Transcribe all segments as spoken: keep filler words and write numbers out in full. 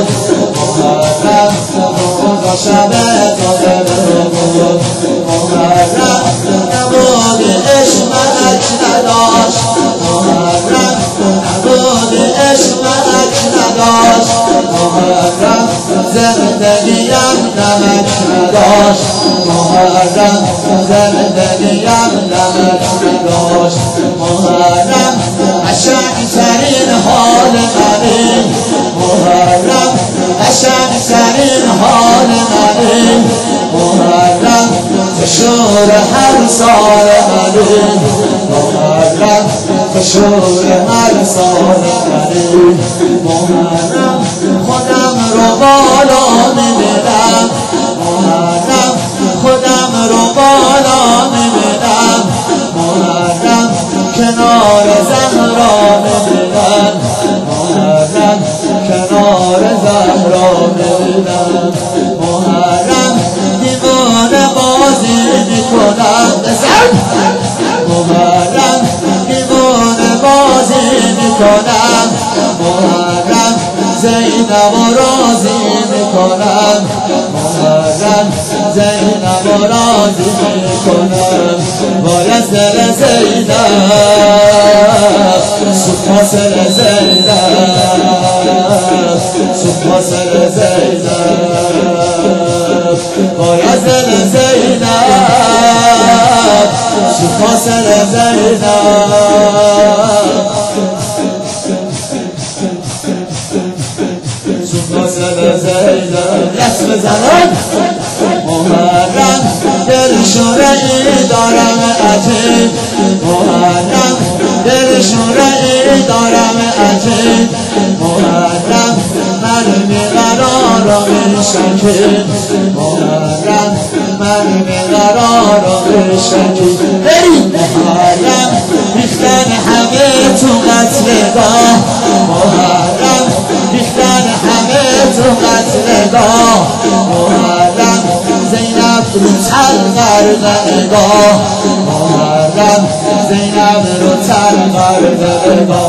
بود محرم روزا شب قادر بود محرم نبود عشق ملک نداشت محرم نبود عشق ملک نداشت محرم زندگیم نمک نداشت محرم زندگیم نمک نداشت محرم قشنگ ترین حال منی محرم قشنگ ترین حال منی محرم فشور هر سال منی محرم فشور هر سال منی محرم خودم رو بالا میبینم محرم خودم رو بالا میبینم محرم کنار زهرا میبینم محرم کنار زهرا میبینم محرم دیوانه بازی میکنم بزن محرم دیوانه بازی میکنم محرم زینب و راضی میکنم محرم زینب و راضی میکنم باید دل زینب سپاس زینب سپاس زینب باید دل زینب سپاس زینب سپاس زینب دست بزنم محرم دلشوره ای دارم عجیب محرم دلشوره ای دارم عجیب محرم من بیقرار میشکیم محرم من بیقرار میشکیم بریم محرم ریختن همه تو قتلگاه محرم ریختن همه تو قتلگاه محرم زینب رو تل غرق نگاه محرم زینب رو تل غرق نگاه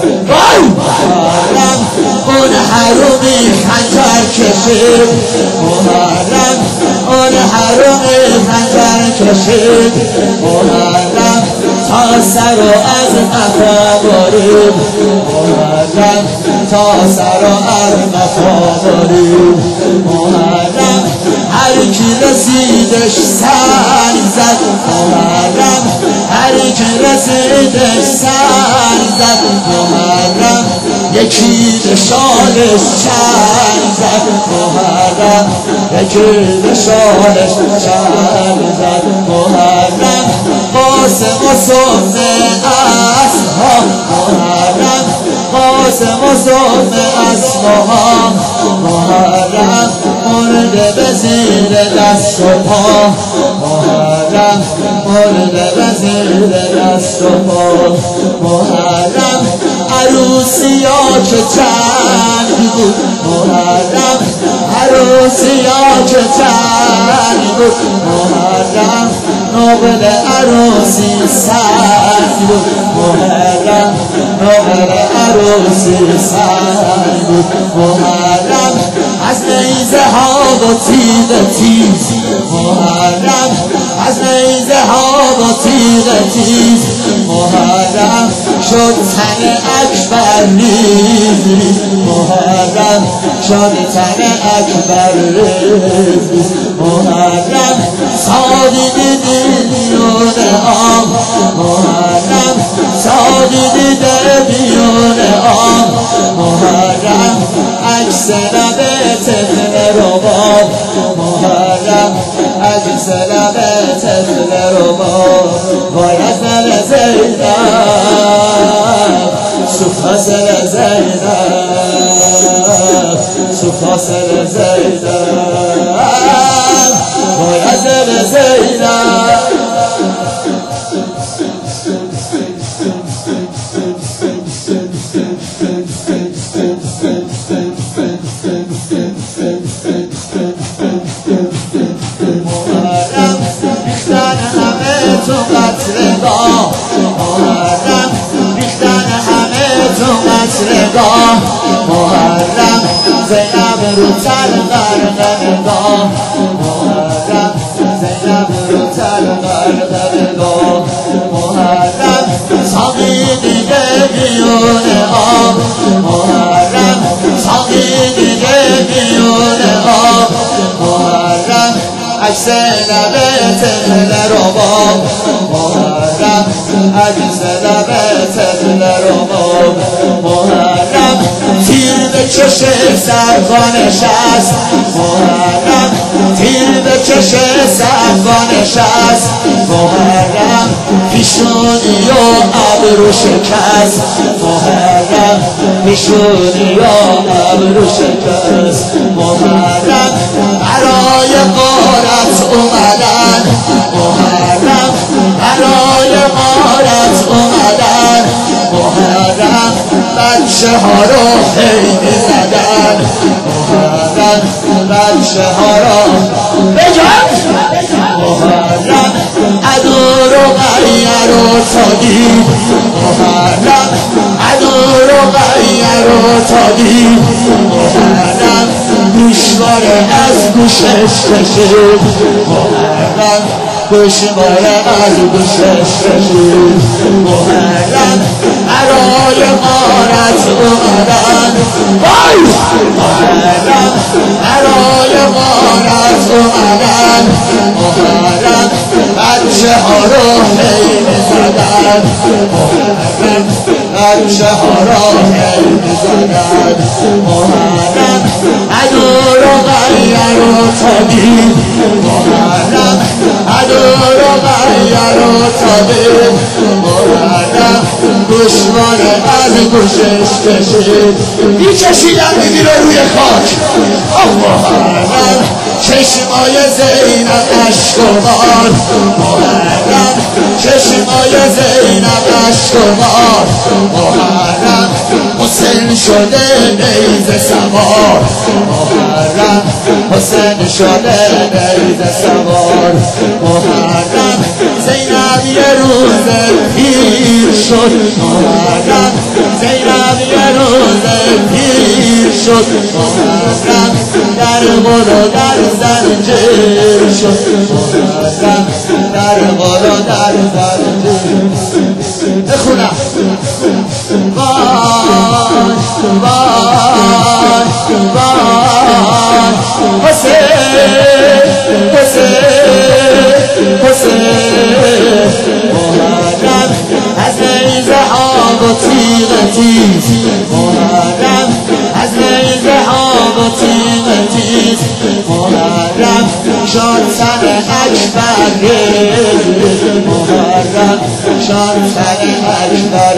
محرم اون حرومی خنجر کشید محرم اون حرومی خنجر کشید محرم تا سر و از قفا برید محرم تا سر و از قفا برید محرم هر کی رسیدش سنگ زد محرم هر کی رسیدش سنگ زد محرم یکی به شالش چنگ زد محرم یکی به شالش چنگ زد محرم قاسم و سلطه اصحا محرم قاسم و سلطه اصحا محرم مرده به زیر دست و پا محرم مرده به زیر دست و پا محرم عروسی ها که چنگ بود محرم عروسی ها که چنگ بود محرم نقل عروسی سنگ بود محرم نقل عروسی سنگ بود محرم از نیزه ها و تیغ تیز محرم از نیزه ها و تیغ تیز محرم شد تن اکبر ریز محرم شد تن اکبر ریز محرم سادی دیدی بیون آم محرم سادی دیده بیون آم محرم عکس لب طفل رباب محرم عکس لب طفل رباب باید دل زینب سپاس زینب سپاس زینب باید دل زینب محرم زینب رو تل غرق نگاه محرم زینب رو تل غرق نگاه محرم ساقی دیگه میونه آب محرم ساقی دیگه میونه آب محرم عکس لبه تفل رباب محرم عکس لبه تفل رباب محرم تیر به چش سربانش است محرم تیر به چش سربانش است محرم پیشونی و ابرو شکست محرم پیشونی و ابرو شکست محرم برای غارت اومدن محرم برای غارت اومدن محرم بچه ها رو هی میزدن محرم بچه ها رو بجن محرم عدو رو غیر و تا دید محرم عدو رو غیر و تا دید محرم گوشواره از گوشش کشید محرم گوشواره از گوشش کشید محرم برای غارت اومدن وای محرم برای غارت اومدن محرم بچه ها رو هی میزدن محرم بچه ها رو هی میزدن محرم عدو رو غیر و تا دید محرم عدو رو غیر و تا دید محرم گوشواره از گوشش کشید میکشیدن میگیره روی خاک محرم چشمای زینب عشق و بار محرم چشمای زینب عشق و بار محرم حسین شده نیزه سوار محرم حسین شده نیزه سوار محرم زینب یه روز پیر شد محرم زینب یه روز پیر شد محرم در غل و در زنجیر شد محرم در غل و در زنجیر بخونم وای وای وای حسین حسین حسین محرم از نیزه آب و تیغ تیز محرم از نیزه آب و تیغ تیز محرم شد سر اکبر محرم شد سر اکبر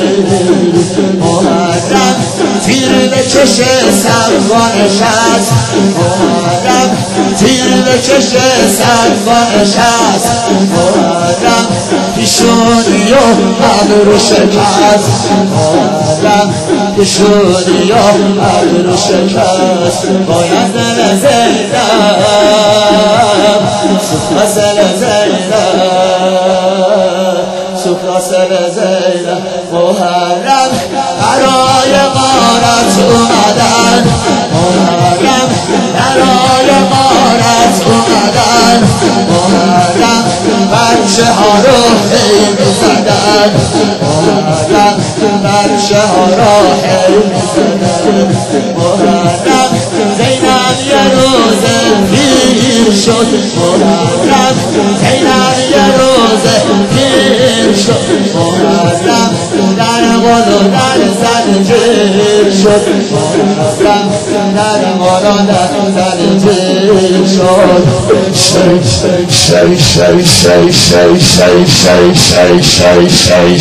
محرم تیر به چش سربانش است محرم تیر به چش سربانش است محرم پیشونی و ابرو شکست محرم پیشونی و ابرو شکست باید دل زینب سوخت سر زینب سوخت سر زینب محرم برای غارت اومدن محرم برای غارت اومدن محرم بچه ها رو هی میزدن محرم بچه ها رو هی میزدن محرم زینب یه روز پیر شد محرم زینب یه روز پیر شد محرم در غل و در زنجیر شد محرم در غل و در زنجیر شد شی شی شی شی شی شی شی شی شی شی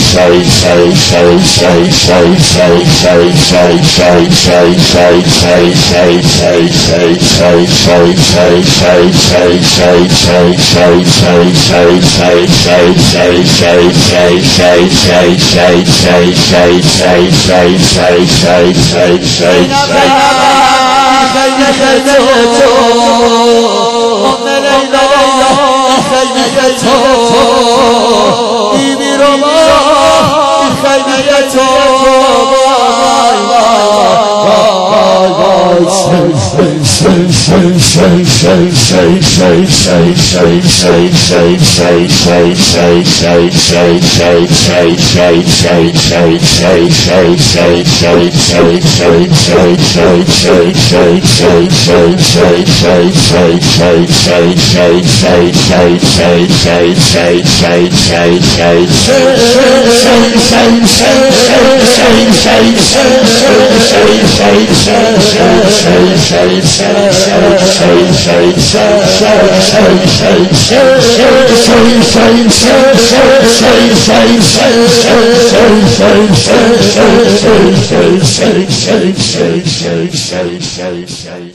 خیمه تو Say, say, say, say, say, say, say.